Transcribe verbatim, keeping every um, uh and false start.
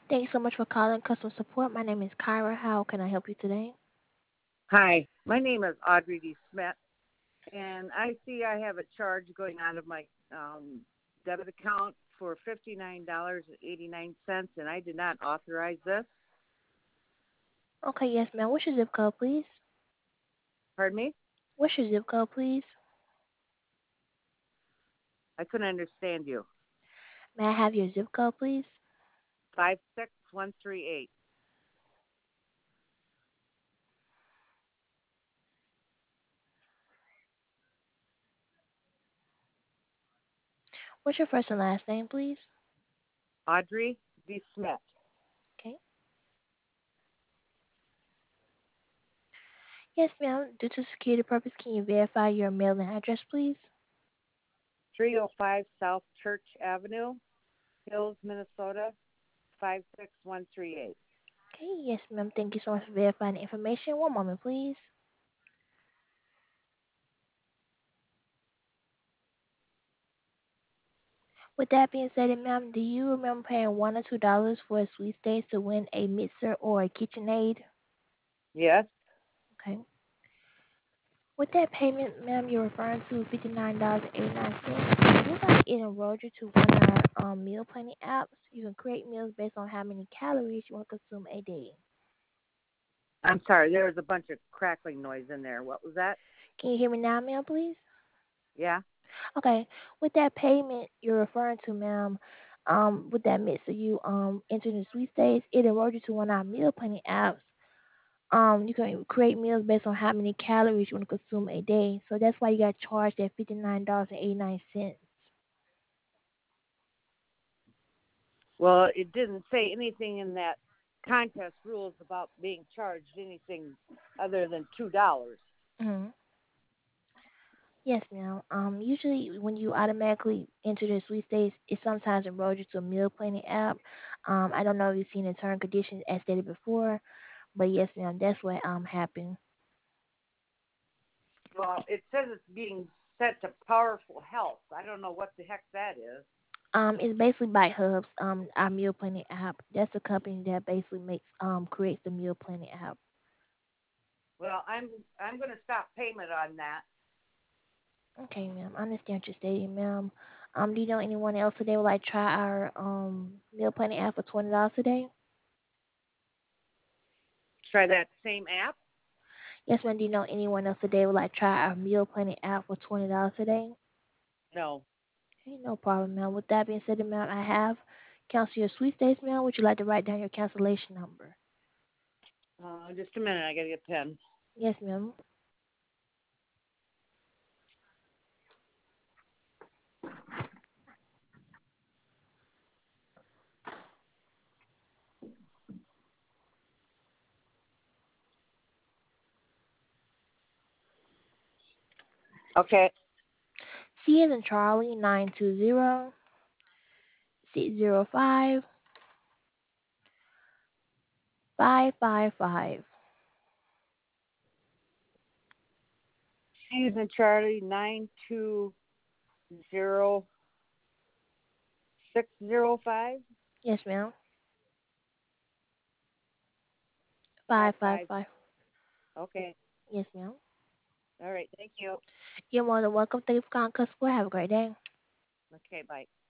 Thanks so much for calling customer support. My name is Kyra. How can I help you today? Hi, my name is Audrey D. Smith, and I see I have a charge going out of my um, debit account for fifty-nine dollars and eighty-nine cents, and I did not authorize this. Okay, yes, ma'am. What's your zip code, please? Pardon me? What's your zip code, please? I couldn't understand you. May I have your zip code, please? five six one three eight. What's your first and last name, please? Audrey D. Smith, Okay. Yes, ma'am. Due to security purpose, can you verify your mailing address, please? three oh five South Church Avenue, Hills, Minnesota, five six one three eight. Okay, yes, ma'am. Thank you so much for verifying the information. One moment, please. With that being said, ma'am, do you remember paying one or two dollars for a sweepstakes to win a mixer or a KitchenAid? Yes, Okay. With that payment, ma'am, you're referring to fifty-nine dollars and eighty-nine cents. Looks like it enrolled you to one of our um, meal planning apps. You can create meals based on how many calories you want to consume a day. I'm sorry, there was a bunch of crackling noise in there. What was that? Can you hear me now, ma'am, please? Yeah, Okay. With that payment you're referring to, ma'am, um, with that mix, so you um entered the sweepstakes, it enrolled you to one of our meal planning apps. Um, you can create meals based on how many calories you want to consume a day. So that's why you got charged at fifty-nine dollars and eighty-nine cents. well, it didn't say anything in that contest rules about being charged anything other than two dollars. Mm-hmm. Yes, ma'am. Um, usually when you automatically enter the sweepstakes, it sometimes enrolls you to a meal planning app. Um, I don't know if you've seen the term and conditions as stated before, but yes, ma'am, that's what um happened. Well, it says it's being set to powerful health. I don't know what the heck that is. Um, it's basically Bite Hubs, um, our meal planning app. That's the company that basically makes um creates the meal planning app. Well, I'm I'm going to stop payment on that. Okay, ma'am. I understand what you're stating, ma'am. Um, do you know anyone else today would like to try our um meal planning app for twenty dollars a day? Try that same app. Yes, ma'am. Do you know anyone else today would like to try our meal planning app for twenty dollars a day? No, Okay, no problem, ma'am. With that being said, ma'am, I have cancel your sweepstakes, ma'am. Would you like to write down your cancellation number? uh, just a minute. I got to get a pen. Yes, ma'am. Okay. C is in Charlie, nine two zero six zero five five five five. She's in Charlie nine two zero six zero five Yes, ma'am. five Five five five. five. Okay. Yes, ma'am. All right. Thank you. You're more than welcome. Thank you for calling Customer. Have a great day. Okay. Bye.